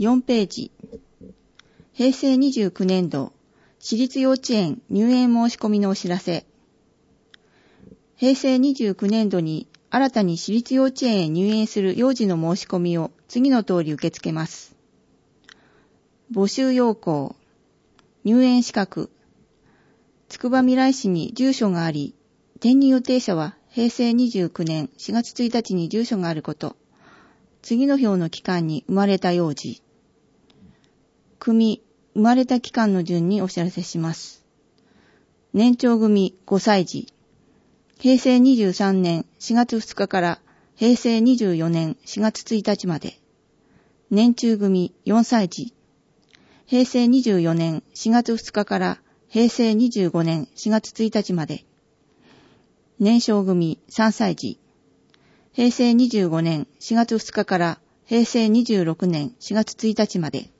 4ページ。平成29年度、私立幼稚園入園申し込みのお知らせ。平成29年度に新たに私立幼稚園へ入園する幼児の申し込みを次の通り受け付けます。募集要項、入園資格、つくばみらい市に住所があり、転入予定者は平成29年4月1日に住所があること、次の表の期間に生まれた幼児、組、生まれた期間の順にお知らせします。年長組5歳児、平成23年4月2日から平成24年4月1日まで。年中組4歳児、平成24年4月2日から平成25年4月1日まで。年少組3歳児、平成25年4月2日から平成26年4月1日まで。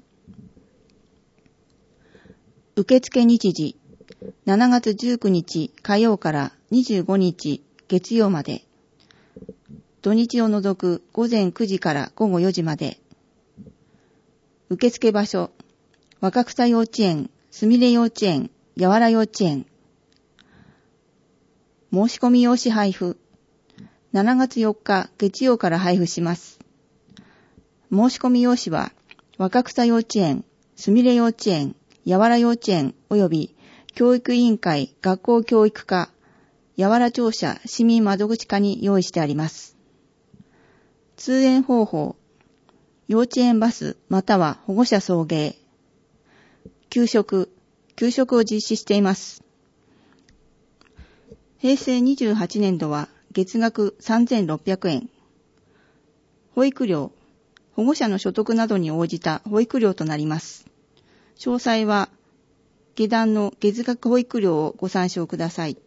受付日時、7月19日火曜から25日月曜まで。土日を除く午前9時から午後4時まで。受付場所、若草幼稚園、すみれ幼稚園、やわら幼稚園。申し込み用紙配布。7月4日月曜から配布します。申し込み用紙は、若草幼稚園、すみれ幼稚園、やわら幼稚園及び教育委員会学校教育課、やわら庁舎市民窓口課に用意してあります。通園方法、幼稚園バスまたは保護者送迎。給食を実施しています。平成28年度は月額3600円。保育料、保護者の所得などに応じた保育料となります。詳細は下段の月額保育料をご参照ください。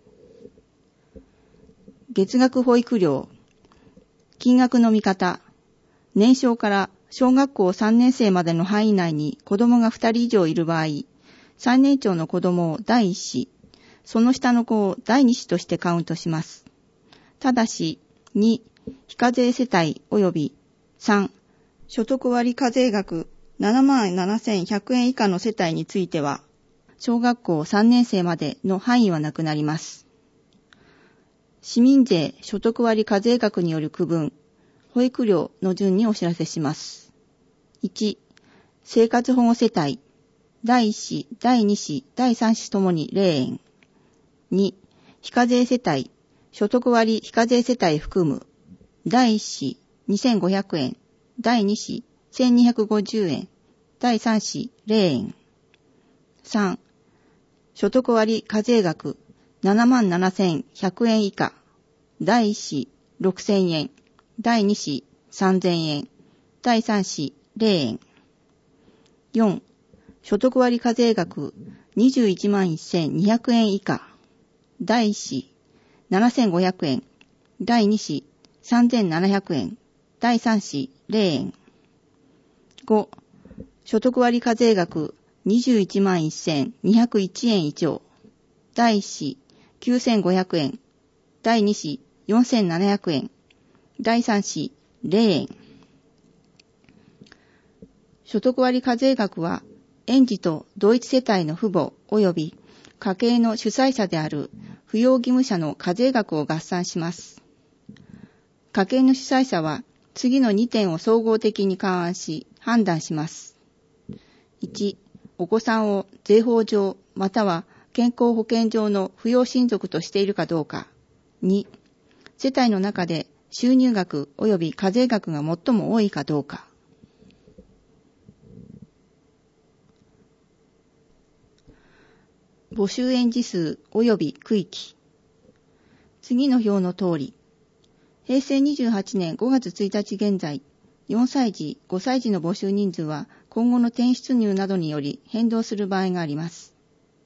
月額保育料、金額の見方、年少から小学校3年生までの範囲内に子供が2人以上いる場合、最年長の子供を第1子、その下の子を第2子としてカウントします。ただし、2、非課税世帯及び3、所得割課税額77,100円以下の世帯については、小学校3年生までの範囲はなくなります。市民税所得割課税額による区分、保育料の順にお知らせします。1、生活保護世帯、第1子、第2子、第3子ともに0円。2、非課税世帯、所得割非課税世帯含む、第1子2500円、第2子1250円、第3子0円。3、所得割課税額77,100円以下、第1子6000円、第2子3000円、第3子0円。4、所得割課税額211,200円以下、第1子7500円、第2子3700円、第3子0円。5、所得割課税額211,201円以上、第1子9500円、第2子4700円、第3子0円。所得割課税額は、園児と同一世帯の父母及び家計の主催者である扶養義務者の課税額を合算します。家計の主催者は次の2点を総合的に勘案し判断します。1、お子さんを税法上または健康保険上の扶養親族としているかどうか。2、世帯の中で収入額及び課税額が最も多いかどうか。募集園児数及び区域。次の表の通り、平成28年5月1日現在、4歳児、5歳児の募集人数は今後の転出入などにより変動する場合があります。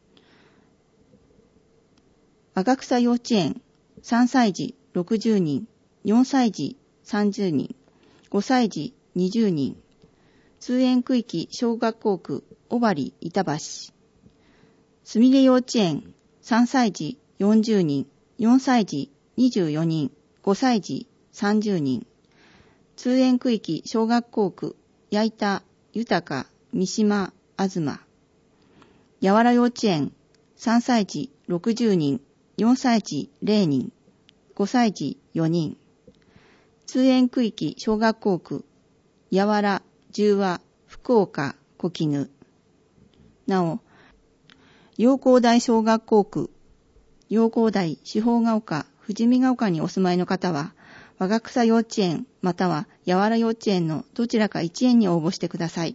赤草幼稚園、3歳児60人、4歳児30人、5歳児20人、通園区域小学校区小針板橋、すみれ幼稚園、3歳児40人、4歳児24人、5歳児30人、通園区域小学校区矢板豊、三島、東。やわら幼稚園、3歳児60人、4歳児0人、5歳児4人。通園区域小学校区、やわら、十和、福岡、小絹。なお、陽光台小学校区、陽光台、四方ヶ丘、富士見ヶ丘にお住まいの方は、若草幼稚園またはやわら幼稚園のどちらか1園に応募してください。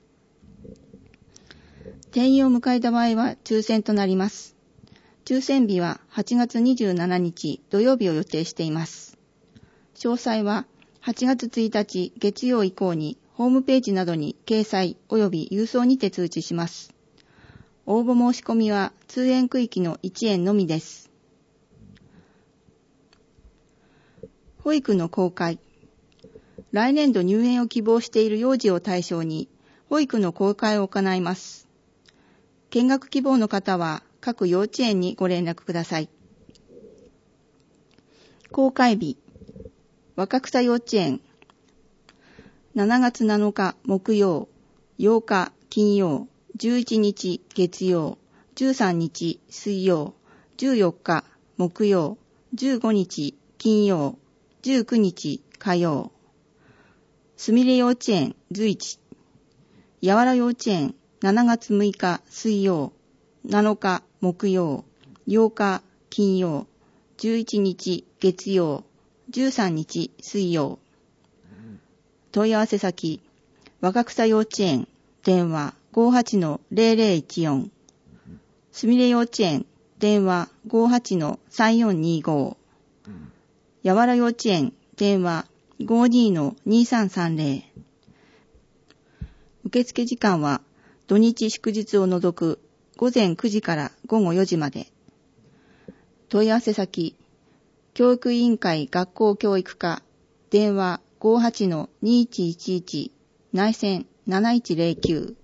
定員を迎えた場合は抽選となります。抽選日は8月27日土曜日を予定しています。詳細は8月1日月曜以降にホームページなどに掲載及び郵送にて通知します。応募申し込みは通園区域の1園のみです。保育の公開。来年度入園を希望している幼児を対象に保育の公開を行います。見学希望の方は各幼稚園にご連絡ください。公開日。若草幼稚園。7月7日木曜、8日金曜、11日月曜、13日水曜、14日木曜、15日金曜、19日火曜。すみれ幼稚園随一。やわら幼稚園7月6日水曜、7日木曜、8日金曜、11日月曜、13日水曜。問い合わせ先、若草幼稚園、電話 58-0014。すみれ幼稚園、電話 58-3425。やわら幼稚園、電話 52-2330。受付時間は土日祝日を除く午前9時から午後4時まで。問い合わせ先、教育委員会学校教育課、電話 58-2111 内線7109。